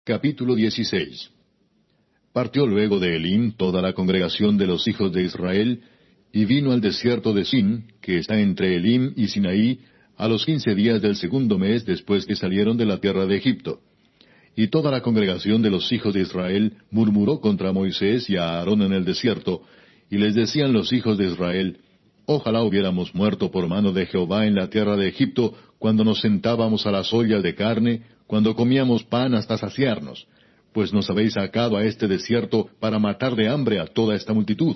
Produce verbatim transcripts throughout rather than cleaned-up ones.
Capítulo dieciséis. Partió luego de Elim toda la congregación de los hijos de Israel, y vino al desierto de Sin, que está entre Elim y Sinaí, a los quince días del segundo mes después que salieron de la tierra de Egipto. Y toda la congregación de los hijos de Israel murmuró contra Moisés y a Aarón en el desierto, y les decían los hijos de Israel: Ojalá hubiéramos muerto por mano de Jehová en la tierra de Egipto, cuando nos sentábamos a las ollas de carne, cuando comíamos pan hasta saciarnos, pues nos habéis sacado a este desierto para matar de hambre a toda esta multitud.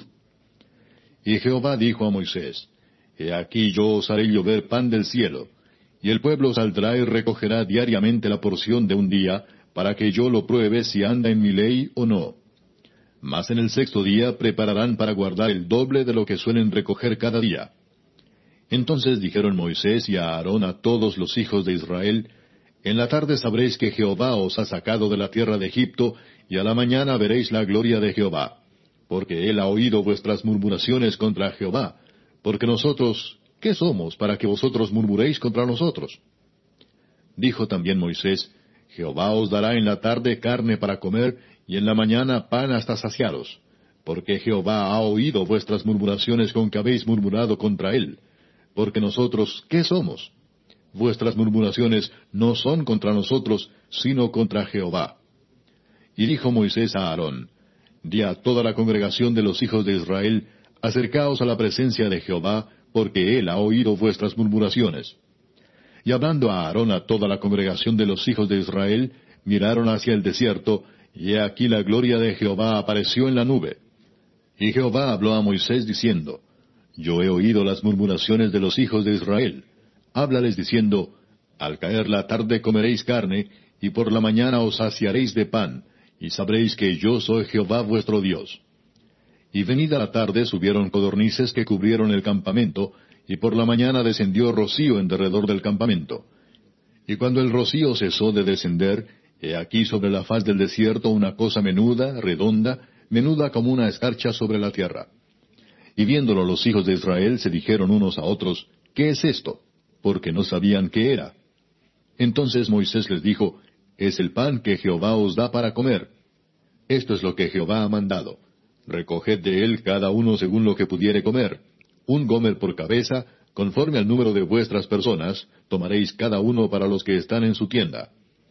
Y Jehová dijo a Moisés: He aquí yo os haré llover pan del cielo, y el pueblo saldrá y recogerá diariamente la porción de un día, para que yo lo pruebe si anda en mi ley o no. Mas en el sexto día prepararán para guardar el doble de lo que suelen recoger cada día. Entonces dijeron Moisés y a Aarón a todos los hijos de Israel: En la tarde sabréis que Jehová os ha sacado de la tierra de Egipto, y a la mañana veréis la gloria de Jehová, porque él ha oído vuestras murmuraciones contra Jehová, porque nosotros, ¿qué somos para que vosotros murmuréis contra nosotros? Dijo también Moisés: Jehová os dará en la tarde carne para comer, y en la mañana pan hasta saciaros, porque Jehová ha oído vuestras murmuraciones con que habéis murmurado contra él, porque nosotros, ¿qué somos? Vuestras murmuraciones no son contra nosotros, sino contra Jehová. Y dijo Moisés a Aarón: Di a toda la congregación de los hijos de Israel: Acercaos a la presencia de Jehová, porque él ha oído vuestras murmuraciones. Y hablando a Aarón a toda la congregación de los hijos de Israel, miraron hacia el desierto, y he aquí la gloria de Jehová apareció en la nube. Y Jehová habló a Moisés diciendo: Yo he oído las murmuraciones de los hijos de Israel. Háblales diciendo: Al caer la tarde comeréis carne, y por la mañana os saciaréis de pan, y sabréis que yo soy Jehová vuestro Dios. Y venida la tarde subieron codornices que cubrieron el campamento, y por la mañana descendió rocío en derredor del campamento. Y cuando el rocío cesó de descender, he aquí sobre la faz del desierto una cosa menuda, redonda, menuda como una escarcha sobre la tierra. Y viéndolo los hijos de Israel se dijeron unos a otros: ¿Qué es esto? Porque no sabían qué era. Entonces Moisés les dijo: Es el pan que Jehová os da para comer. Esto es lo que Jehová ha mandado: Recoged de él cada uno según lo que pudiere comer. Un gomer por cabeza, conforme al número de vuestras personas, tomaréis cada uno para los que están en su tienda.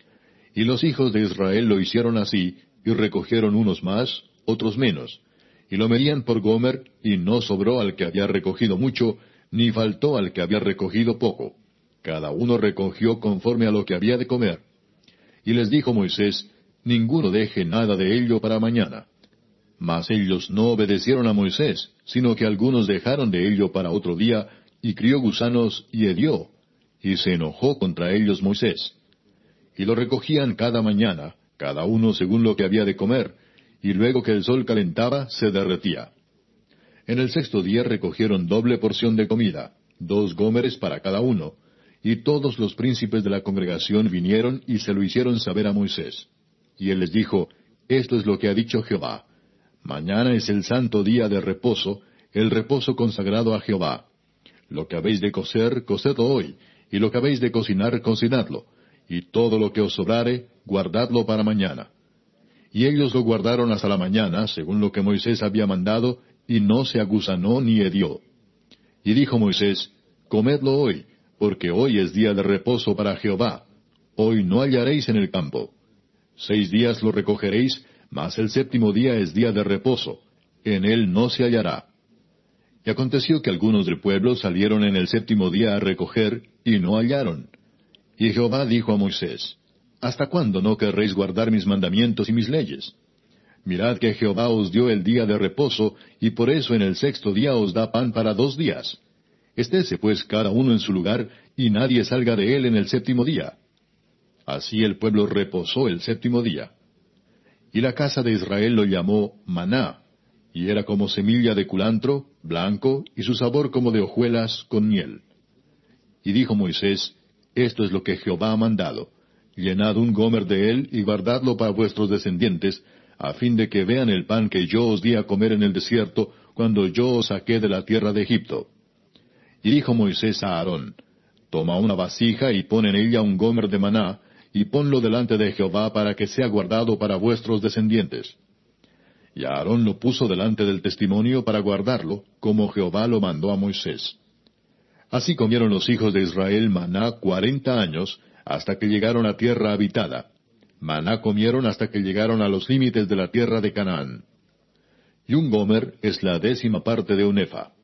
Y los hijos de Israel lo hicieron así, y recogieron unos más, otros menos. Y lo medían por gomer, y no sobró al que había recogido mucho, ni faltó al que había recogido poco. Cada uno recogió conforme a lo que había de comer. Y les dijo Moisés: Ninguno deje nada de ello para mañana. Mas ellos no obedecieron a Moisés, sino que algunos dejaron de ello para otro día, y crió gusanos y hedió, y se enojó contra ellos Moisés. Y lo recogían cada mañana, cada uno según lo que había de comer, y luego que el sol calentaba, se derretía. En el sexto día recogieron doble porción de comida, dos gómeres para cada uno, y todos los príncipes de la congregación vinieron y se lo hicieron saber a Moisés. Y él les dijo: Esto es lo que ha dicho Jehová: Mañana es el santo día de reposo, el reposo consagrado a Jehová. Lo que habéis de cocer, cocedlo hoy, y lo que habéis de cocinar, cocinadlo, y todo lo que os sobrare, guardadlo para mañana. Y ellos lo guardaron hasta la mañana, según lo que Moisés había mandado, y no se agusanó ni hedió. Y dijo Moisés: Comedlo hoy, porque hoy es día de reposo para Jehová. Hoy no hallaréis en el campo. Seis días lo recogeréis, mas el séptimo día es día de reposo. En él no se hallará. Y aconteció que algunos del pueblo salieron en el séptimo día a recoger, y no hallaron. Y Jehová dijo a Moisés: ¿Hasta cuándo no querréis guardar mis mandamientos y mis leyes? Mirad que Jehová os dio el día de reposo, y por eso en el sexto día os da pan para dos días. Estése pues cada uno en su lugar, y nadie salga de él en el séptimo día. Así el pueblo reposó el séptimo día. Y la casa de Israel lo llamó maná, y era como semilla de culantro, blanco, y su sabor como de hojuelas con miel. Y dijo Moisés: Esto es lo que Jehová ha mandado: Llenad un gomer de él, y guardadlo para vuestros descendientes, a fin de que vean el pan que yo os di a comer en el desierto, cuando yo os saqué de la tierra de Egipto. Y dijo Moisés a Aarón: Toma una vasija y pon en ella un gomer de maná, y ponlo delante de Jehová para que sea guardado para vuestros descendientes. Y Aarón lo puso delante del testimonio para guardarlo, como Jehová lo mandó a Moisés. Así comieron los hijos de Israel maná cuarenta años, hasta que llegaron a tierra habitada. Maná comieron hasta que llegaron a los límites de la tierra de Canaán. Y un gomer es la décima parte de un efa.